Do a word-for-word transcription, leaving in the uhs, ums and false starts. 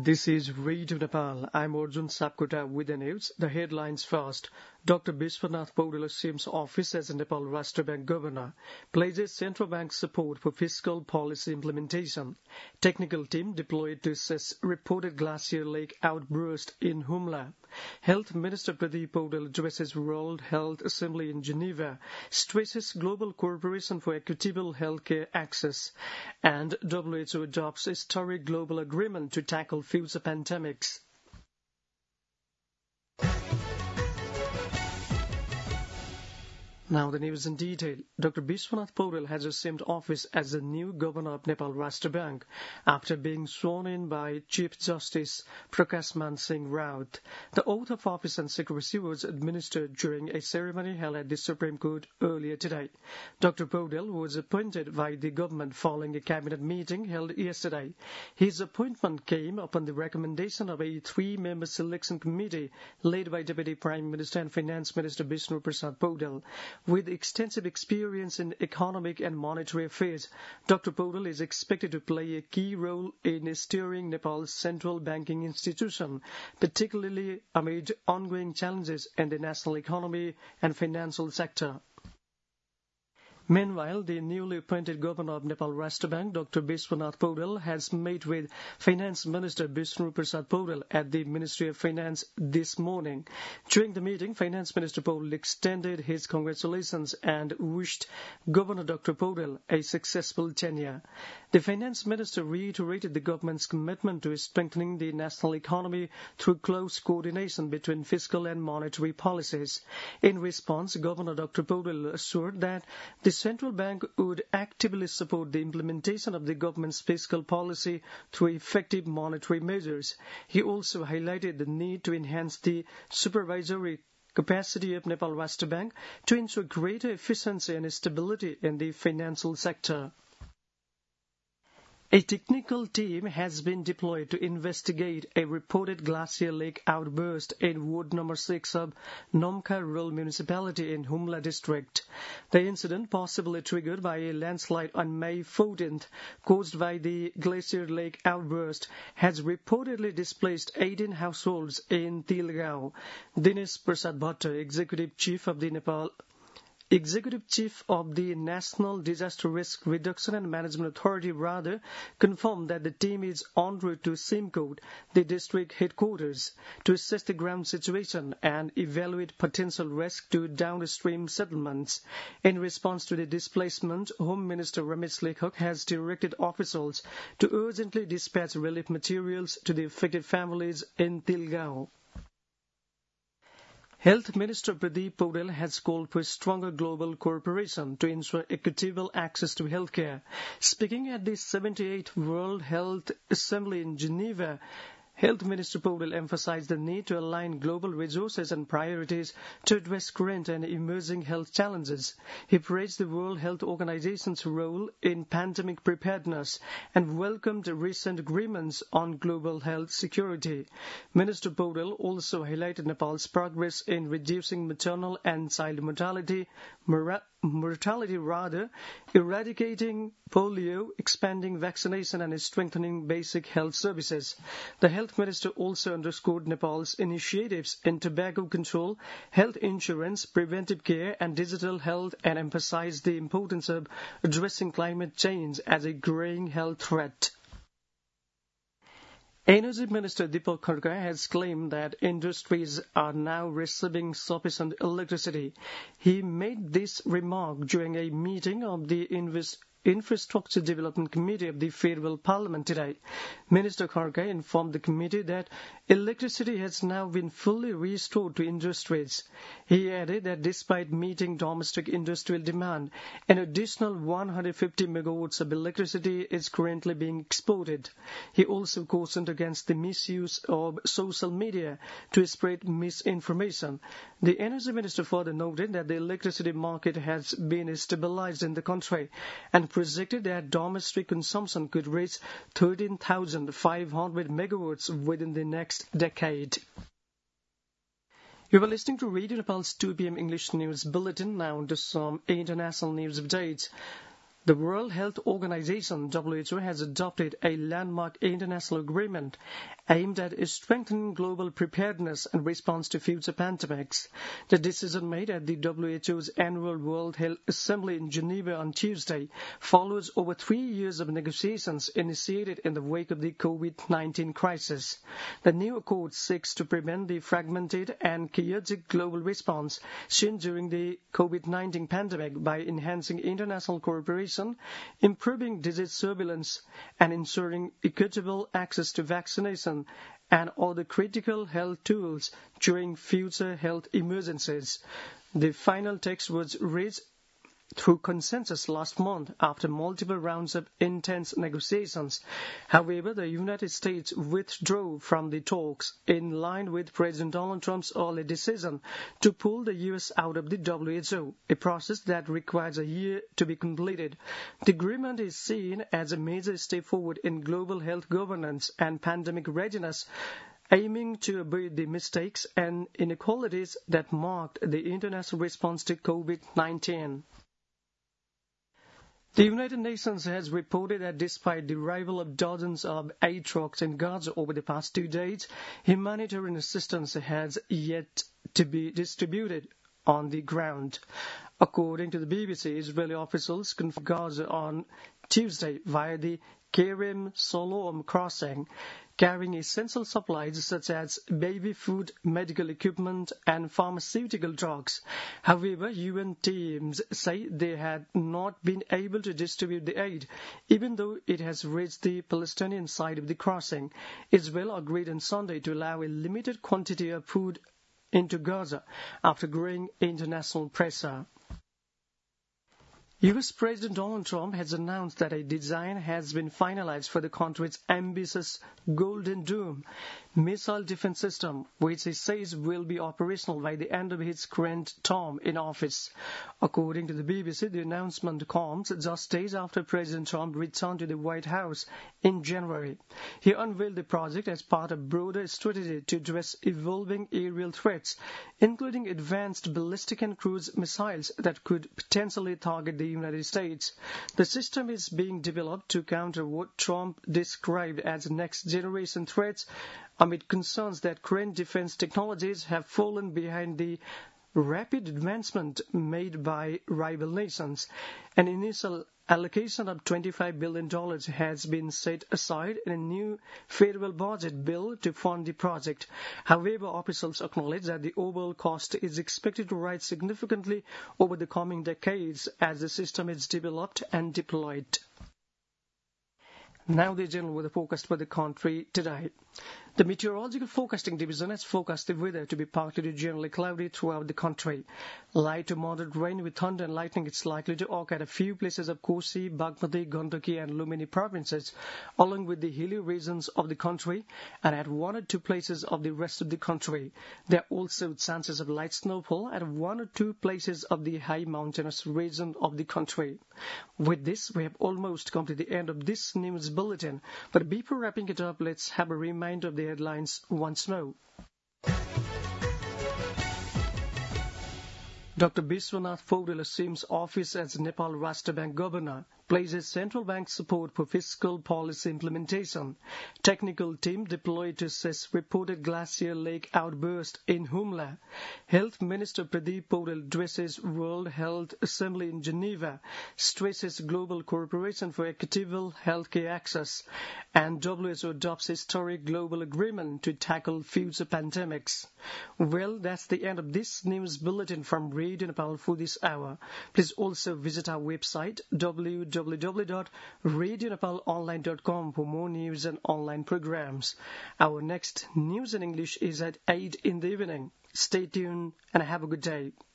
This is Radio Nepal. I'm Arjun Sapkota with the news. The headlines first. Doctor Bishwanath Paudel assumes office as Nepal Rashtra Bank Governor, pledges central bank support for fiscal policy implementation. Technical team deployed to assess reported glacier lake outburst in Humla. Health Minister Pradeep Paudel addresses World Health Assembly in Geneva, stresses global cooperation for equitable healthcare access, and W H O adopts a historic global agreement to tackle future pandemics. Now the news in detail. Doctor Bishwanath Paudel has assumed office as the new governor of Nepal Rashtra Bank after being sworn in by Chief Justice Prakash Man Singh Raut. The oath of office and secrecy was administered during a ceremony held at the Supreme Court earlier today. Doctor Paudel was appointed by the government following a cabinet meeting held yesterday. His appointment came upon the recommendation of a three-member selection committee led by Deputy Prime Minister and Finance Minister Bishnu Prasad Paudel. With extensive experience in economic and monetary affairs, Doctor Paudel is expected to play a key role in steering Nepal's central banking institution, particularly amid ongoing challenges in the national economy and financial sector. Meanwhile, the newly appointed governor of Nepal Rashtra Bank, Doctor Bishwanath Paudel, has met with Finance Minister Bishnu Prasad Paudel at the Ministry of Finance this morning. During the meeting, Finance Minister Paudel extended his congratulations and wished Governor Doctor Paudel a successful tenure. The Finance Minister reiterated the government's commitment to strengthening the national economy through close coordination between fiscal and monetary policies. In response, Governor Doctor Paudel assured that the central bank would actively support the implementation of the government's fiscal policy through effective monetary measures. He also highlighted the need to enhance the supervisory capacity of Nepal Rashtra Bank to ensure greater efficiency and stability in the financial sector. A technical team has been deployed to investigate a reported glacier lake outburst in Ward Number six of Nomkha Rural Municipality in Humla District. The incident, possibly triggered by a landslide on May fourteenth caused by the glacier lake outburst, has reportedly displaced eighteen households in Tilgaon. Dinesh Prasad Bhatta, Executive Chief of the Nepal Executive Chief of the National Disaster Risk Reduction and Management Authority, rather, confirmed that the team is en route to Simcoe, the district headquarters, to assess the ground situation and evaluate potential risk to downstream settlements. In response to the displacement, Home Minister Ramesh Lekhak has directed officials to urgently dispatch relief materials to the affected families in Tilgaon. Health Minister Pradeep Paudel has called for stronger global cooperation to ensure equitable access to healthcare. Speaking at the seventy-eighth World Health Assembly in Geneva, Health Minister Paudel emphasized the need to align global resources and priorities to address current and emerging health challenges. He praised the World Health Organization's role in pandemic preparedness and welcomed recent agreements on global health security. Minister Paudel also highlighted Nepal's progress in reducing maternal and child mortality, mora- mortality rather, eradicating polio, expanding vaccination and strengthening basic health services. The health Minister also underscored Nepal's initiatives in tobacco control, health insurance, preventive care and digital health, and emphasized the importance of addressing climate change as a growing health threat. Energy Minister Deepak Kharka has claimed that industries are now receiving sufficient electricity. He made this remark during a meeting of the Invest Infrastructure Development Committee of the Federal Parliament today. Minister Kharka informed the committee that electricity has now been fully restored to industries. He added that despite meeting domestic industrial demand, an additional one hundred fifty megawatts of electricity is currently being exported. He also cautioned against the misuse of social media to spread misinformation. The Energy Minister further noted that the electricity market has been stabilized in the country and projected that domestic consumption could reach thirteen thousand five hundred megawatts within the next decade. You are listening to Radio Nepal's two p.m. English News Bulletin. Now to some international news updates. The World Health Organization, W H O, has adopted a landmark international agreement aimed at strengthening global preparedness and response to future pandemics. The decision made at the W H O's annual World Health Assembly in Geneva on Tuesday follows over three years of negotiations initiated in the wake of the COVID nineteen crisis. The new accord seeks to prevent the fragmented and chaotic global response seen during the COVID nineteen pandemic by enhancing international cooperation, improving disease surveillance, and ensuring equitable access to vaccination and other critical health tools during future health emergencies. The final text was reached through consensus last month after multiple rounds of intense negotiations. However, the United States withdrew from the talks in line with President Donald Trump's early decision to pull the U S out of the W H O, a process that requires a year to be completed. The agreement is seen as a major step forward in global health governance and pandemic readiness, aiming to avoid the mistakes and inequalities that marked the international response to COVID nineteen. The United Nations has reported that despite the arrival of dozens of aid trucks in Gaza over the past two days, humanitarian assistance has yet to be distributed on the ground. According to the B B C, Israeli officials confirmed Gaza on Tuesday via the Kerem Shalom crossing, carrying essential supplies such as baby food, medical equipment, and pharmaceutical drugs. However, U N teams say they had not been able to distribute the aid, even though it has reached the Palestinian side of the crossing. Israel agreed on Sunday to allow a limited quantity of food into Gaza after growing international pressure. U S President Donald Trump has announced that a design has been finalized for the country's ambitious Golden Dome missile defense system, which he says will be operational by the end of his current term in office. According to the B B C, the announcement comes just days after President Trump returned to the White House in January. He unveiled the project as part of a broader strategy to address evolving aerial threats, including advanced ballistic and cruise missiles that could potentially target the United States. The system is being developed to counter what Trump described as next-generation threats amid concerns that current defense technologies have fallen behind the rapid advancement made by rival nations. An initial allocation of twenty-five billion dollars has been set aside in a new federal budget bill to fund the project. However, officials acknowledge that the overall cost is expected to rise significantly over the coming decades as the system is developed and deployed. Now the general weather forecast for the country today. The Meteorological Forecasting Division has forecast the weather to be partly to generally cloudy throughout the country. Light to moderate rain with thunder and lightning is likely to occur at a few places of Kosi, Bagmati, Gandaki and Lumini provinces, along with the hilly regions of the country, and at one or two places of the rest of the country. There are also chances of light snowfall at one or two places of the high mountainous region of the country. With this, we have almost come to the end of this news bulletin, but before wrapping it up, let's have a reminder of the headlines once more. Doctor Biswanath Paudel assumes office as Nepal Rashtra Bank Governor, places central bank support for fiscal policy implementation. Technical team deployed to assess reported glacier lake outburst in Humla. Health Minister Pradeep Paudel addresses World Health Assembly in Geneva, stresses global cooperation for equitable healthcare access, and W H O adopts historic global agreement to tackle future pandemics. Well, that's the end of this news bulletin from Radio Nepal for this hour. Please also visit our website w w w dot radio nepal online dot com for more news and online programs. Our next news in English is at eight in the evening. Stay tuned and have a good day.